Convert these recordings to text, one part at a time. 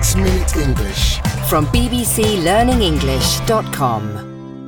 6 Minute English from bbclearningenglish.com.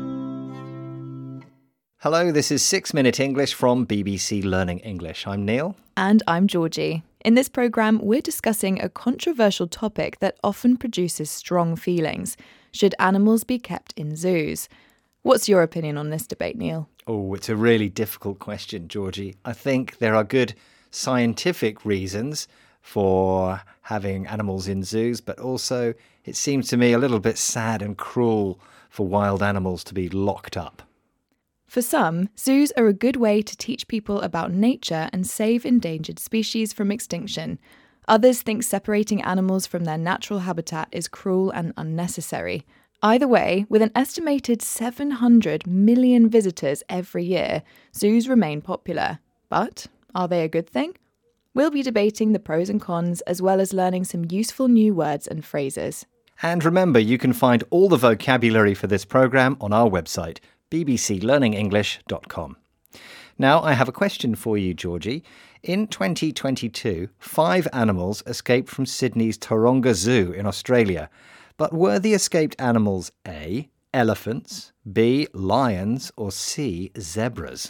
Hello, this is 6 Minute English from BBC Learning English. I'm Neil. And I'm Georgie. In this programme, we're discussing a controversial topic that often produces strong feelings. Should animals be kept in zoos? What's your opinion on this debate, Neil? Oh, it's a really difficult question, Georgie. I think there are good scientific reasons for having animals in zoos, but also it seems to me a little bit sad and cruel for wild animals to be locked up. For some, zoos are a good way to teach people about nature and save endangered species from extinction. Others think separating animals from their natural habitat is cruel and unnecessary. Either way, with an estimated 700 million visitors every year, zoos remain popular. But are they a good thing? We'll be debating the pros and cons, as well as learning some useful new words and phrases. And remember, you can find all the vocabulary for this programme on our website, bbclearningenglish.com. Now, I have a question for you, Georgie. In 2022, 5 animals escaped from Sydney's Taronga Zoo in Australia. But were the escaped animals A, elephants, B, lions, or C, zebras?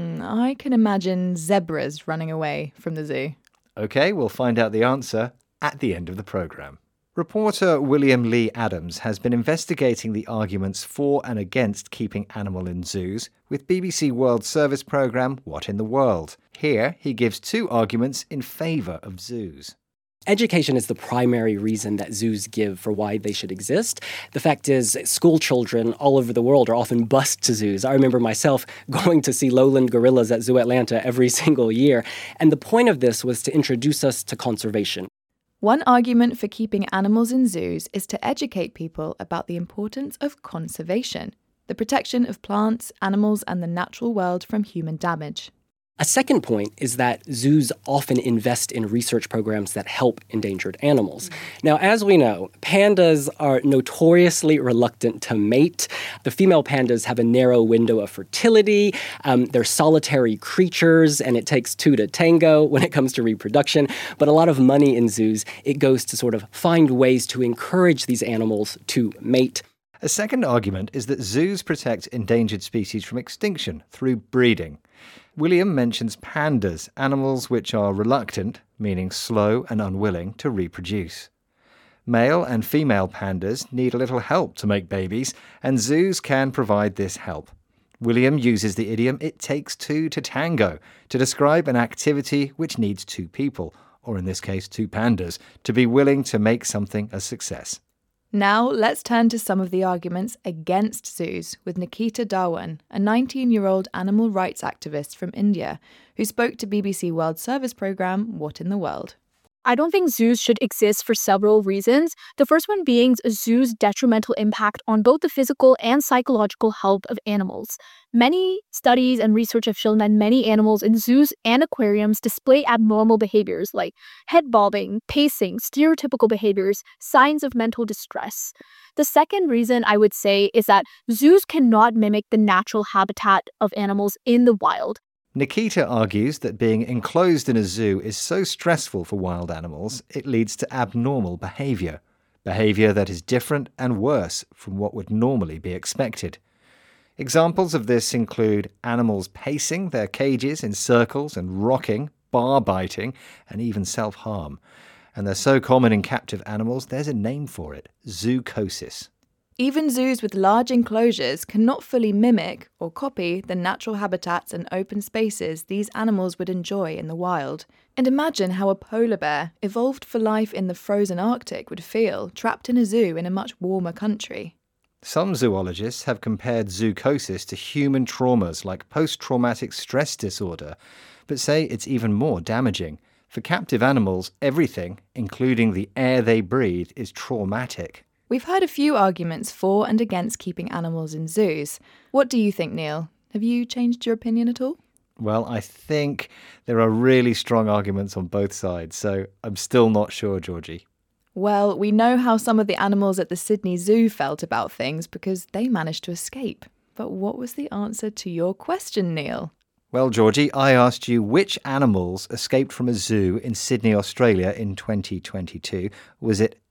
I can imagine zebras running away from the zoo. OK, we'll find out the answer at the end of the programme. Reporter William Lee Adams has been investigating the arguments for and against keeping animals in zoos with BBC World Service programme What in the World. Here, he gives 2 arguments in favour of zoos. Education is the primary reason that zoos give for why they should exist. The fact is, school children all over the world are often bused to zoos. I remember myself going to see lowland gorillas at Zoo Atlanta every single year. And the point of this was to introduce us to conservation. One argument for keeping animals in zoos is to educate people about the importance of conservation, the protection of plants, animals, and the natural world from human damage. A second point is that zoos often invest in research programs that help endangered animals. Now, as we know, pandas are notoriously reluctant to mate. The female pandas have a narrow window of fertility. They're solitary creatures, and it takes 2 to tango when it comes to reproduction. But a lot of money in zoos, it goes to sort of find ways to encourage these animals to mate. A second argument is that zoos protect endangered species from extinction through breeding. William mentions pandas, animals which are reluctant, meaning slow and unwilling, to reproduce. Male and female pandas need a little help to make babies, and zoos can provide this help. William uses the idiom, "it takes 2 to tango," to describe an activity which needs 2 people, or in this case 2 pandas, to be willing to make something a success. Now, let's turn to some of the arguments against zoos with Nikita Dhawan, a 19-year-old animal rights activist from India, who spoke to BBC World Service programme What in the World. I don't think zoos should exist for several reasons. The first one being a zoo's detrimental impact on both the physical and psychological health of animals. Many studies and research have shown that many animals in zoos and aquariums display abnormal behaviors like head bobbing, pacing, stereotypical behaviors, signs of mental distress. The second reason I would say is that zoos cannot mimic the natural habitat of animals in the wild. Nikita argues that being enclosed in a zoo is so stressful for wild animals, it leads to abnormal behaviour that is different and worse from what would normally be expected. Examples of this include animals pacing their cages in circles and rocking, bar biting, and even self-harm. And they're so common in captive animals, there's a name for it: zoochosis. Even zoos with large enclosures cannot fully mimic or copy the natural habitats and open spaces these animals would enjoy in the wild. And imagine how a polar bear, evolved for life in the frozen Arctic, would feel trapped in a zoo in a much warmer country. Some zoologists have compared zoochosis to human traumas like post-traumatic stress disorder, but say it's even more damaging. For captive animals, everything, including the air they breathe, is traumatic. We've heard a few arguments for and against keeping animals in zoos. What do you think, Neil? Have you changed your opinion at all? Well, I think there are really strong arguments on both sides, so I'm still not sure, Georgie. Well, we know how some of the animals at the Sydney Zoo felt about things because they managed to escape. But what was the answer to your question, Neil? Well, Georgie, I asked you which animals escaped from a zoo in Sydney, Australia in 2022. Was it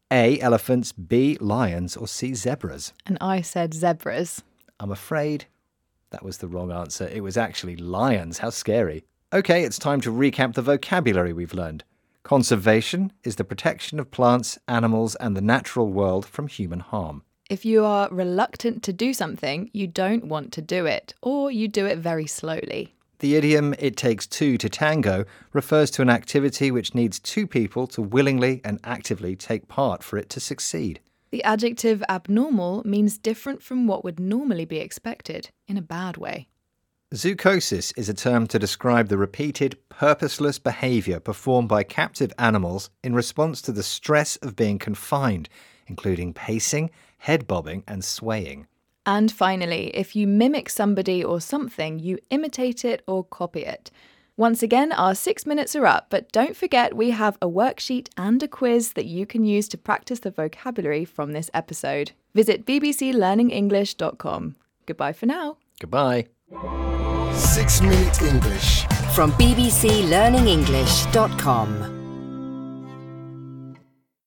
A, elephants, B, lions, or C, zebras? And I said zebras. I'm afraid that was the wrong answer. It was actually lions. How scary. Okay, it's time to recap the vocabulary we've learned. Conservation is the protection of plants, animals, and the natural world from human harm. If you are reluctant to do something, you don't want to do it, or you do it very slowly. The idiom, it takes two to tango, refers to an activity which needs two people to willingly and actively take part for it to succeed. The adjective abnormal means different from what would normally be expected, in a bad way. Zoochosis is a term to describe the repeated, purposeless behaviour performed by captive animals in response to the stress of being confined, including pacing, head bobbing, and swaying. And finally, if you mimic somebody or something, you imitate it or copy it. Once again, our 6 minutes are up, but don't forget we have a worksheet and a quiz that you can use to practice the vocabulary from this episode. Visit bbclearningenglish.com. Goodbye for now. Goodbye. 6 Minute English from bbclearningenglish.com.